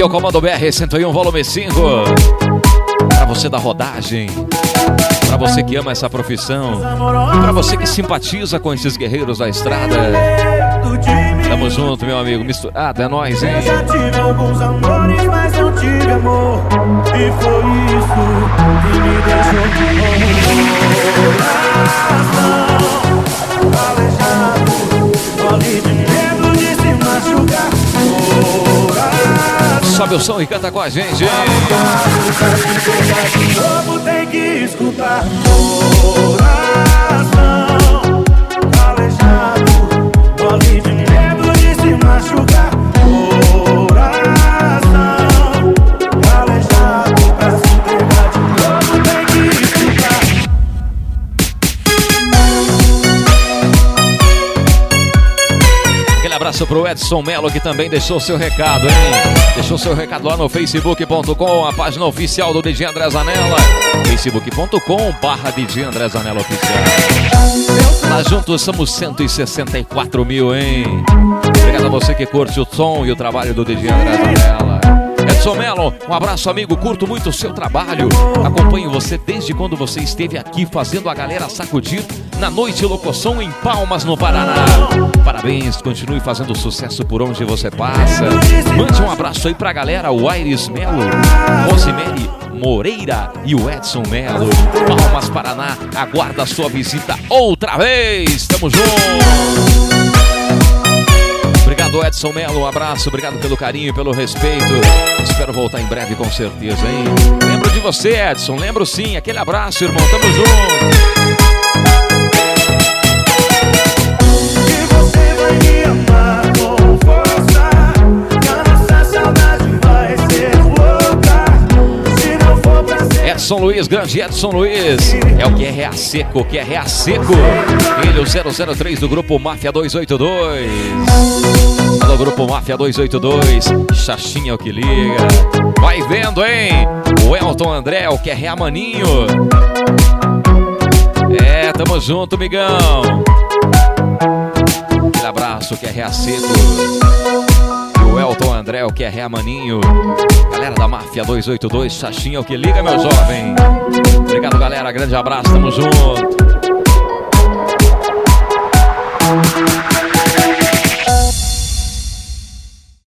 o comando BR-101 volume 5. Pra você da rodagem, pra você que ama essa profissão, pra você que simpatiza com esses guerreiros da estrada. Tamo junto, meu amigo. Misturado, é nóis, hein? Eu já tive alguns amores, mas não tive amor. E foi isso que me deixou aleijado, mole de medo de se machucar. Sobe o som e canta com a gente, hein? O povo tem que escutar. Coração aleijado, mole de medo de se machucar. Coração aleijado, pra se entregar de novo tem que escutar. Aquele abraço pro Edson Melo, que também deixou seu recado, hein? Deixou seu recado lá no facebook.com, a página oficial do DJ André Zanella. facebook.com/DJ André Zanella oficial. Lá juntos somos 164 mil, hein? Obrigado a você que curte o som e o trabalho do DJ André Zanella. Edson Melo, um abraço, amigo, curto muito o seu trabalho. Acompanho você desde quando você esteve aqui fazendo a galera sacudir na Noite Locoção em Palmas, no Paraná. Parabéns, continue fazendo sucesso por onde você passa. Mande um abraço aí pra galera, o Aires Melo, Rosemary Moreira e o Edson Melo. Palmas, Paraná, aguarda a sua visita outra vez. Tamo junto. Obrigado, Edson Melo, um abraço, obrigado pelo carinho e pelo respeito. Espero voltar em breve com certeza, hein? Lembro de você, Edson, lembro sim. Aquele abraço, irmão, tamo junto. Me amar com força, que a nossa saudade vai ser louca. Se não for pra ser Edson Luiz, grande Edson Luiz. É o QRA Seco, QRA Seco. Ele, o 003 do Grupo Máfia 282. Alô, Grupo Máfia 282. Xaxinha é o que liga. Vai vendo, hein? O Elton André, o QRA Maninho. É, tamo junto, migão. Aquele abraço, QRA Seco. E o Elton André, o QRA Maninho. Galera da Máfia 282, Xaxinha é o que liga, meu jovem. Obrigado, galera. Grande abraço, tamo junto.